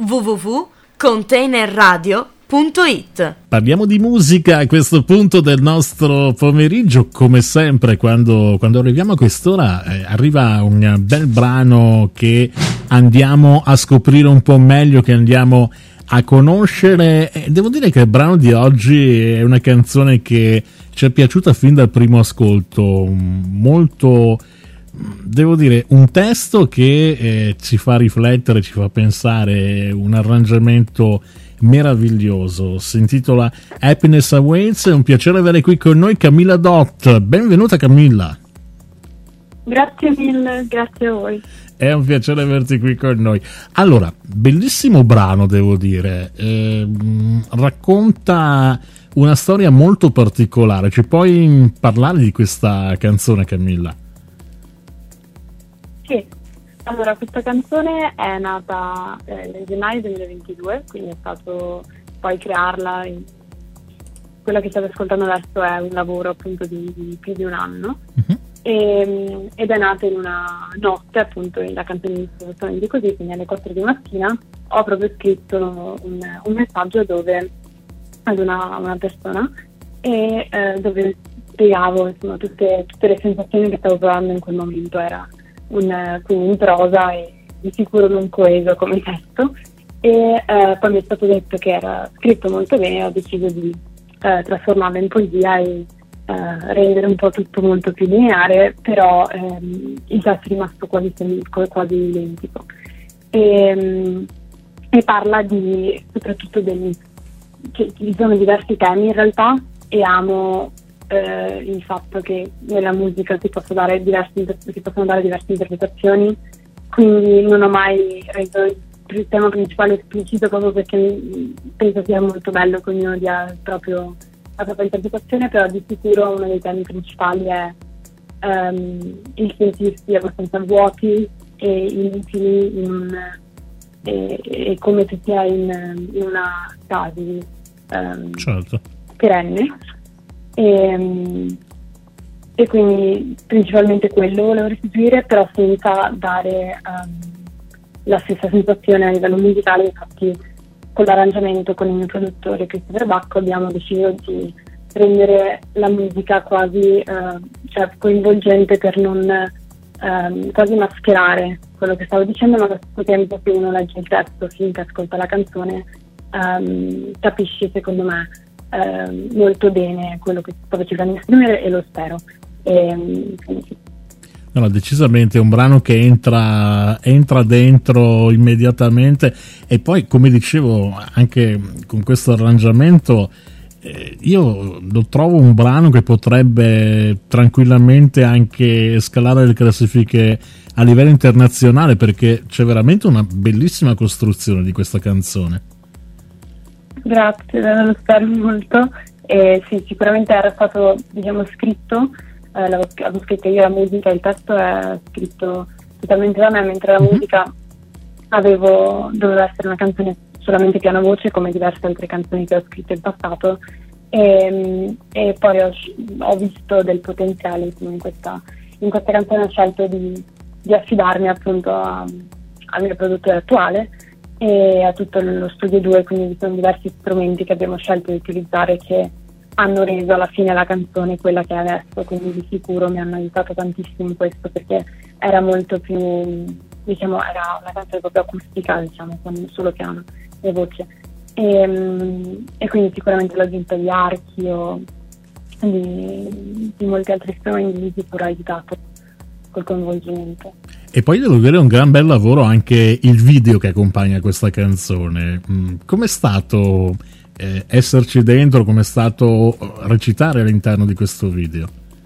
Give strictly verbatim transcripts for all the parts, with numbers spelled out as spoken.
w w w punto container radio punto it. Parliamo di musica a questo punto del nostro pomeriggio, come sempre quando, quando arriviamo a quest'ora eh, arriva un bel brano che andiamo a scoprire un po' meglio, che andiamo a conoscere. E devo dire che il brano di oggi è una canzone che ci è piaciuta fin dal primo ascolto, molto, devo dire, un testo che eh, ci fa riflettere, ci fa pensare, un arrangiamento meraviglioso, si intitola Happiness Awaits. È un piacere avere qui con noi Camilla Dott. Benvenuta Camilla. Grazie mille, grazie a voi. È un piacere averti qui con noi. Allora, bellissimo brano, devo dire. Eh, racconta una storia molto particolare. Ci puoi parlare di questa canzone, Camilla? Sì, allora questa canzone è nata eh, nel gennaio duemilaventidue, quindi è stato poi crearla. In... Quella che state ascoltando adesso è un lavoro appunto di, di più di un anno. Uh-huh. E, ed è nata in una notte, appunto, la canzone inizia esattamente così, quindi alle quattro di mattina ho proprio scritto un, un messaggio dove ad una, una persona e eh, dove spiegavo insomma tutte, tutte le sensazioni che stavo provando in quel momento. Era un, quindi in prosa e di sicuro non coeso come testo, e eh, poi mi è stato detto che era scritto molto bene e ho deciso di eh, trasformarlo in poesia e Uh, rendere un po' tutto molto più lineare, però um, il testo è rimasto quasi, quasi identico e, um, e parla di soprattutto degli, che ci sono diversi temi in realtà, e amo uh, il fatto che nella musica si, possa dare diversi, si possono dare diverse interpretazioni, quindi non ho mai reso il tema principale esplicito, proprio perché penso sia molto bello che ognuno dia proprio la propria interpretazione, però di sicuro uno dei temi principali è um, il sentirsi abbastanza vuoti e inutili in un, e, e come se sia in, in una stasi um, certo. perenne e, um, e quindi principalmente quello volevo restituire, però senza dare um, la stessa sensazione a livello musicale. Infatti con l'arrangiamento con il mio produttore Christopher Bacco abbiamo deciso di rendere la musica quasi eh, cioè coinvolgente, per non ehm, quasi mascherare quello che stavo dicendo, ma allo stesso tempo che uno legge il testo finché ascolta la canzone ehm, capisci, secondo me, ehm, molto bene quello che stavo cercando di esprimere, e lo spero. E, quindi sì. No, decisamente è un brano che entra, entra dentro immediatamente, e poi, come dicevo, anche con questo arrangiamento eh, io lo trovo un brano che potrebbe tranquillamente anche scalare le classifiche a livello internazionale, perché c'è veramente una bellissima costruzione di questa canzone. Grazie, lo spero molto. E sì, sicuramente era stato, diciamo, scritto. Eh, l'avevo scritto io la musica, il testo è scritto totalmente da me, mentre la mm-hmm. musica avevo doveva essere una canzone solamente piano voce, come diverse altre canzoni che ho scritto in passato, e, e poi ho, ho visto del potenziale in questa, in questa canzone. Ho scelto di, di affidarmi appunto a, al mio produttore attuale e a tutto lo studio due, quindi sono diversi strumenti che abbiamo scelto di utilizzare, che hanno reso alla fine la canzone quella che è adesso, quindi di sicuro mi hanno aiutato tantissimo in questo, perché era molto più, diciamo, era una canzone proprio acustica, diciamo, con solo piano e voce, e, e quindi sicuramente l'aggiunta di archi o di, di molti altri strumenti di sicuro ha aiutato col coinvolgimento. E poi devo dire un gran bel lavoro anche il video che accompagna questa canzone. Com'è stato Eh, esserci dentro, come è stato recitare all'interno di questo video?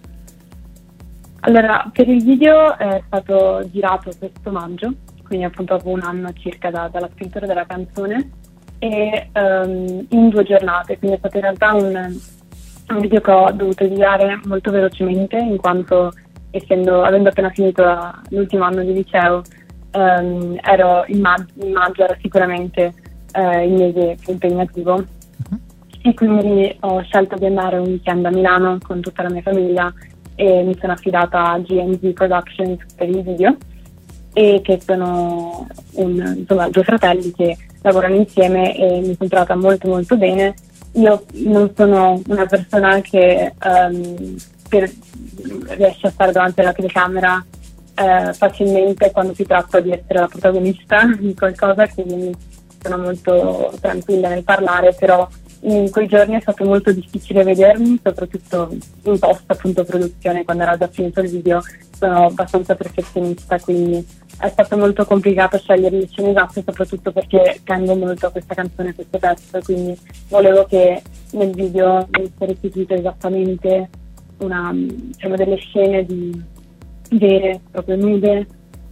Allora, per il video è stato girato questo maggio, quindi appunto dopo un anno circa da, dalla scrittura della canzone, e um, in due giornate, quindi è stato in realtà un, un video che ho dovuto girare molto velocemente, in quanto essendo avendo appena finito la, l'ultimo anno di liceo, um, ero in, ma- in maggio era sicuramente uh, il mese più impegnativo, uh-huh. e quindi ho scelto di andare un weekend a Milano con tutta la mia famiglia e mi sono affidata a G and Z Productions per il video, e che sono un, insomma, due fratelli che lavorano insieme e mi sono trovata molto molto bene. Io non sono una persona che um, per, riesce a stare davanti alla telecamera uh, facilmente quando si tratta di essere la protagonista di qualcosa, quindi sono molto tranquilla nel parlare, però in quei giorni è stato molto difficile vedermi, soprattutto in post appunto produzione, quando era già finito il video. Sono abbastanza perfezionista, quindi è stato molto complicato scegliere le scene esatte, soprattutto perché tengo molto a questa canzone, a questo testo, quindi volevo che nel video venisse restituito esattamente una, diciamo, delle scene di vere, proprio nude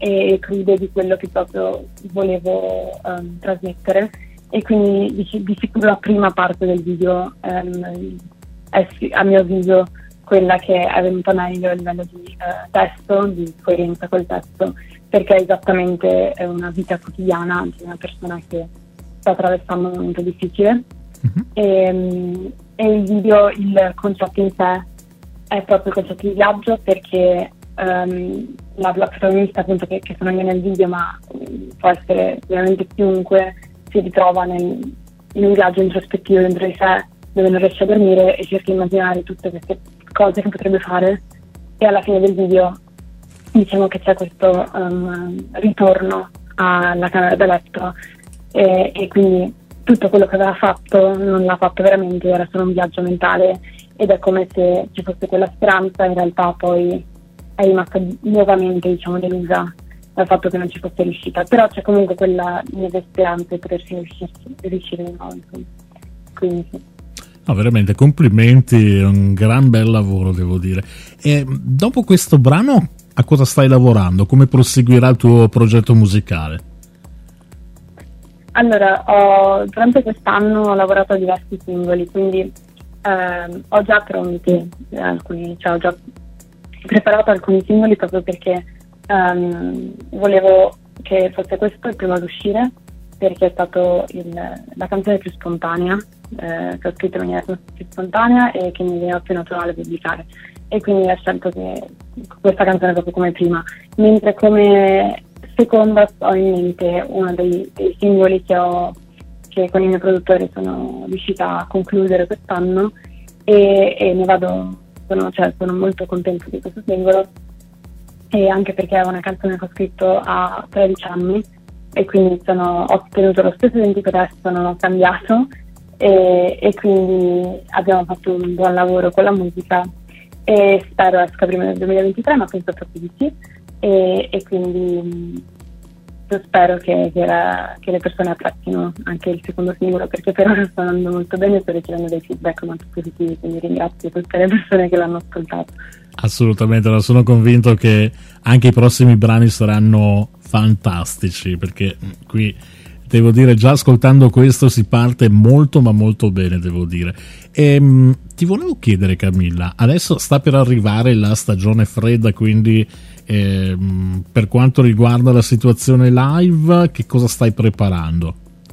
e crude di quello che proprio volevo um, trasmettere. E quindi di, di sicuro la prima parte del video um, è a mio avviso quella che è venuta meglio a livello di uh, testo, di coerenza col testo, perché è esattamente è una vita quotidiana di una persona che sta attraversando un momento difficile. Mm-hmm. e, um, e il video, il concetto in sé è proprio il concetto di viaggio, perché um, la, la protagonista appunto che, che sono io nel video, ma um, può essere veramente chiunque, si ritrova nel, in un viaggio introspettivo dentro di sé, dove non riesce a dormire e cerca di immaginare tutte queste cose che potrebbe fare, e alla fine del video diciamo che c'è questo um, ritorno alla camera da letto, e, e quindi tutto quello che aveva fatto non l'ha fatto veramente, era solo un viaggio mentale, ed è come se ci fosse quella speranza, in realtà poi è rimasta nuovamente, diciamo, delusa dal fatto che non ci fosse riuscita, però c'è comunque quella lieve speranza di poterci riuscire, riuscire di nuovo, insomma. Quindi sì. No, veramente complimenti, è un gran bel lavoro, devo dire. E dopo questo brano a cosa stai lavorando? Come proseguirà il tuo progetto musicale? Allora, ho, durante quest'anno ho lavorato a diversi singoli, quindi ehm, ho già pronti alcuni, cioè ho già preparato alcuni singoli proprio perché ehm, volevo che fosse questo il primo ad uscire, perché è stato il, la canzone più spontanea, eh, che ho scritto in maniera più spontanea e che mi veniva più naturale pubblicare, e quindi ho scelto che questa canzone proprio come prima. Mentre come seconda ho in mente uno dei, dei singoli che ho, che con i miei produttori sono riuscita a concludere quest'anno, e, e ne vado, sono, cioè, sono molto contenta di questo singolo, e anche perché è una canzone che ho scritto a tredici anni, e quindi sono, ho ottenuto lo stesso identico testo, non ho cambiato, e, e quindi abbiamo fatto un buon lavoro con la musica, e spero esca prima del duemilaventitré, ma penso proprio di sì, e, e quindi io spero che, che, la, che le persone apprezzino anche il secondo singolo, perché per ora sta andando molto bene, sto ricevendo dei feedback molto positivi, quindi ringrazio tutte le persone che l'hanno ascoltato. Assolutamente, sono convinto che anche i prossimi brani saranno fantastici, perché qui devo dire, già ascoltando questo si parte molto ma molto bene, devo dire. E, mh, ti volevo chiedere, Camilla, adesso sta per arrivare la stagione fredda, quindi eh, mh, per quanto riguarda la situazione live, che cosa stai preparando?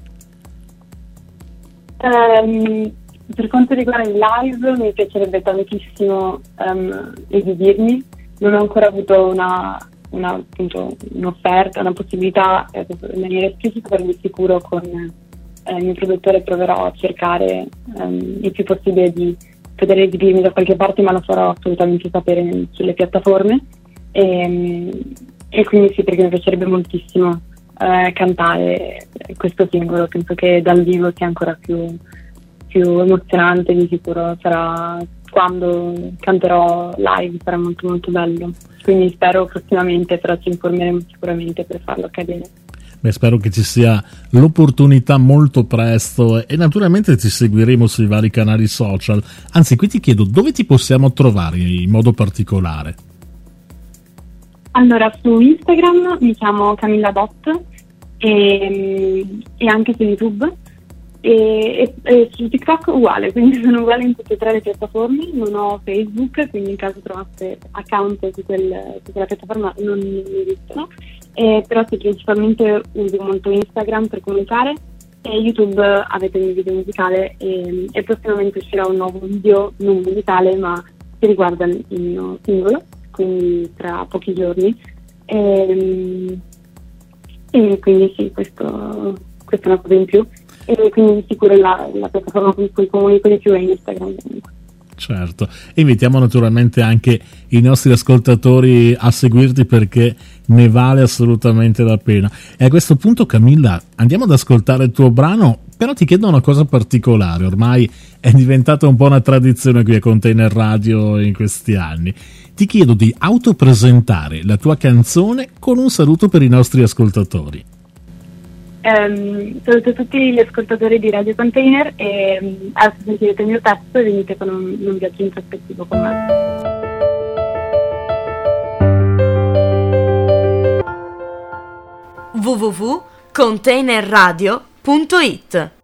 Um, per quanto riguarda il live, mi piacerebbe tantissimo um, esibirmi. Non ho ancora avuto una Una, appunto, un'offerta, una possibilità eh, in maniera esplicita, per di sicuro con eh, il mio produttore proverò a cercare ehm, il più possibile di poter esibirmi da qualche parte, ma lo farò assolutamente sapere sulle piattaforme, e, e quindi sì, perché mi piacerebbe moltissimo eh, cantare questo singolo. Penso che dal vivo sia ancora più, più emozionante, di sicuro sarà, quando canterò live sarà molto molto bello, quindi spero prossimamente, però ci informeremo sicuramente per farlo accadere. Beh, spero che ci sia l'opportunità molto presto, e naturalmente ti seguiremo sui vari canali social. Anzi, qui ti chiedo dove ti possiamo trovare in modo particolare. Allora, su Instagram mi chiamo Camilla Dot, e, e anche su YouTube, e, e, e su TikTok uguale, quindi sono uguali in tutte e tre le piattaforme. Non ho Facebook, quindi in caso trovaste account su, quel, su quella piattaforma non mi esistono, eh, però sì, principalmente uso molto Instagram per comunicare, e YouTube avete il mio video musicale, e, e prossimamente uscirà un nuovo video non musicale ma che riguarda il mio singolo, quindi tra pochi giorni. E, e quindi sì, questo, questa è una cosa in più. E quindi di sicuro la, la piattaforma con cui comunico di più è Instagram comunque. Certo, invitiamo naturalmente anche i nostri ascoltatori a seguirti perché ne vale assolutamente la pena. E a questo punto, Camilla, andiamo ad ascoltare il tuo brano, però ti chiedo una cosa particolare, ormai è diventata un po' una tradizione qui a Container Radio in questi anni. Ti chiedo di autopresentare la tua canzone con un saluto per i nostri ascoltatori. Um, saluto tutti gli ascoltatori di Radio Container e um, adesso sentirete il mio testo e venite con un, un viaggio introspettivo con me. w w w punto container radio punto it